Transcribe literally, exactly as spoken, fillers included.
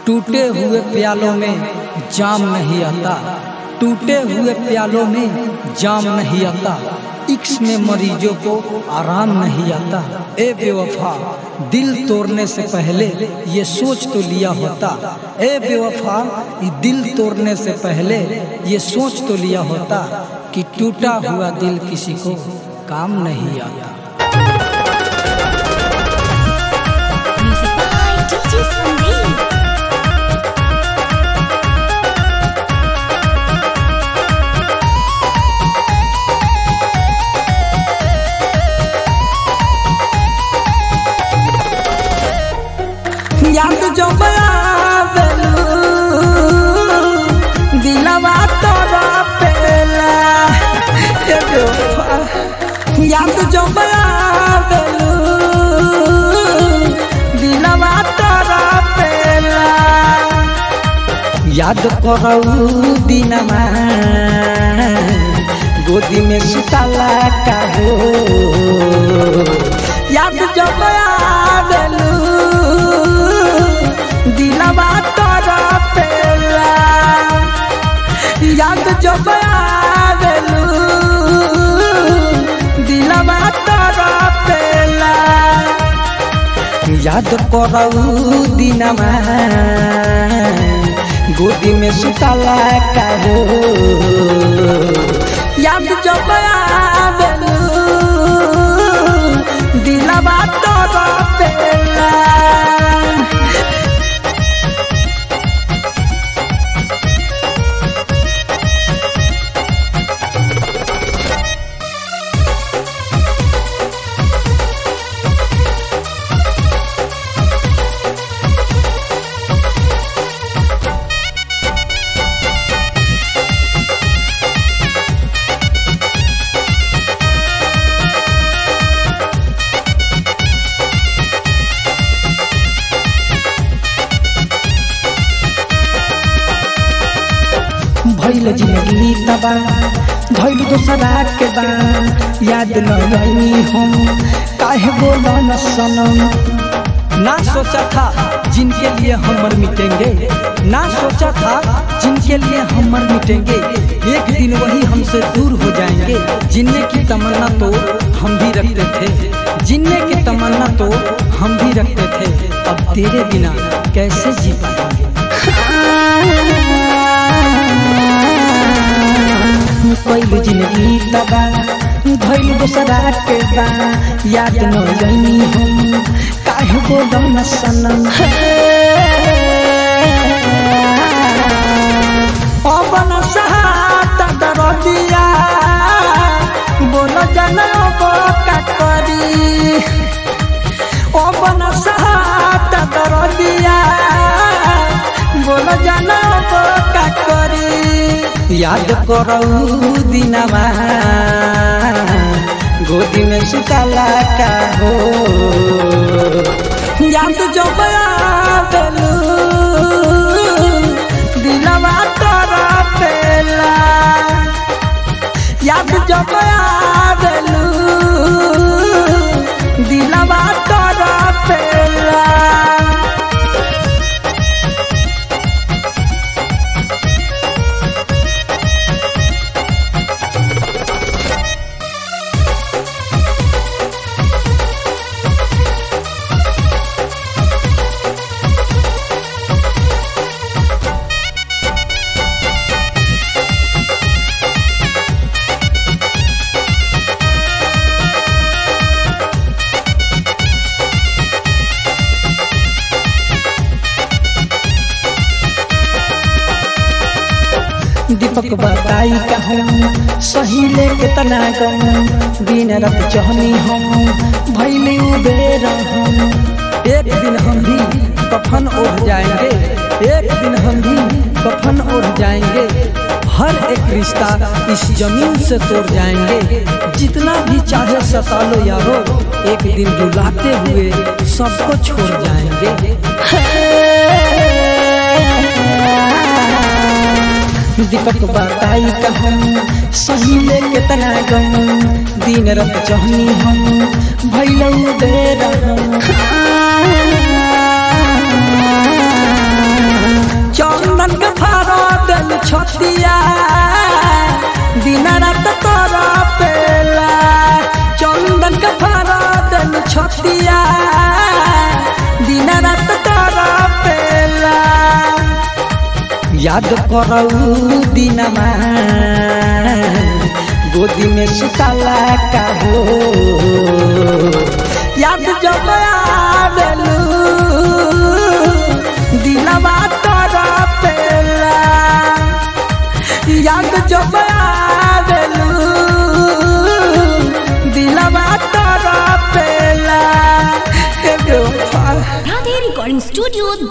टूटे हुए प्यालों में जाम नहीं आता, टूटे हुए प्यालों में जाम नहीं आता, इश्क में मरीजों को आराम नहीं आता। ए बेवफा दिल तोड़ने से पहले ये सोच तो लिया होता, ए बेवफा दिल तोड़ने से पहले ये सोच तो लिया होता कि टूटा हुआ दिल किसी को काम नहीं आता। याद जो आवेलू दिलवा तोरा पेला, याद जो आवेलू दिलवा तोरा पेला, याद करऊ दिनमा गोदी में सुतला का हो, याद जो आवेलू दिलवा तोरा पेला, याद जब आवेलू दिलवा तोरा पेला, याद करऊ दिनमा गोदी में सुतला का हो, याद जब आवेलू दिलवा तोरा पेला। भइल जिंदगी तबा भइल दोसरा के बा, याद न आई हम काहे बोला न सनम। ना सोचा था जिनके लिए हम मर मिटेंगे, ना सोचा था जिनके लिए हम मर मिटेंगे, एक दिन वही हमसे दूर हो जाएंगे। जीने की तमन्ना तो हम भी रखते थे, जीने की तमन्ना तो हम भी रखते थे, अब तेरे बिना कैसे जी पाएंगे। कोई जिंदगी तबा भइल दोसरा के बा, याद न आई हम काहे बोला न सनम। पवन सहाता दरदिया बोलो जनब का करी, पवन सहाता दरदिया बोलो जनब का करी, याद करऊ दिनमा गोदी में सुतला का हो, याद जो आवेलू दिलवा तोरा पेला, याद जो आवेलू दिलवा तोरा पेला। दीपक बताई कहूँ सही ले कितना गम, दिन रात चहनी हम भैले उबेर हम। एक दिन हम भी कफन ओढ़ जाएंगे, एक दिन हम भी कफन ओढ़ जाएंगे, हर एक रिश्ता इस जमीन से तोड़ जाएंगे। जितना भी चाहे सता लो यारो, एक दिन बुलाते हुए सबको छोड़ जाएंगे। दीपक बताई कहूँ सही ले कितना गम, दिन रात चहनी हम भैलऊ बेर हम। छतिया दिन रात तोरा पेला चंदन के भरा देलू छतिया दिन रात तोरा पेला याद करऊ दिनमा गोदी में सुताला का हो याद जब आवेलू दिलवा तोरा पेला याद जब आवेलू दिलवा तोरा पेला। Radhe recording studio